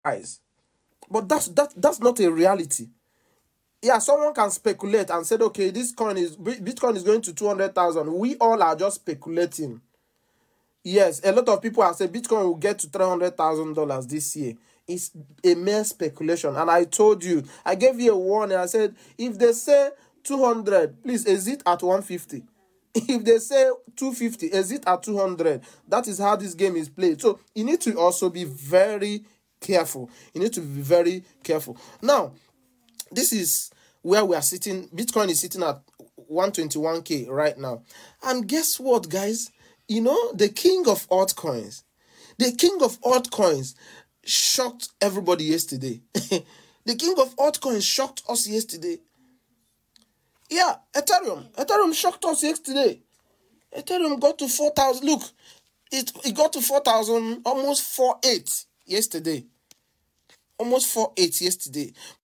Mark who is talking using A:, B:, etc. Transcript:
A: price. But that's not a reality. Yeah, someone can speculate and say, okay, this coin is Bitcoin is going to 200,000. We all are just speculating. Yes, a lot of people have said Bitcoin will get to $300,000 this year. It's a mere speculation. And I told you, I gave you a warning. I said, if they say 200, please exit at 150. If they say 250, exit at 200. That is how this game is played. So you need to also be very careful. You need to be very careful. Now, this is where we are sitting. Bitcoin is sitting at 121k right now. And guess what, guys? The king of altcoins, shocked everybody yesterday. The king of altcoins shocked us yesterday. Yeah, Ethereum shocked us yesterday. Ethereum got to 4,000. Look, it got to 4,000, almost 4.8 yesterday. Almost 4.8 yesterday.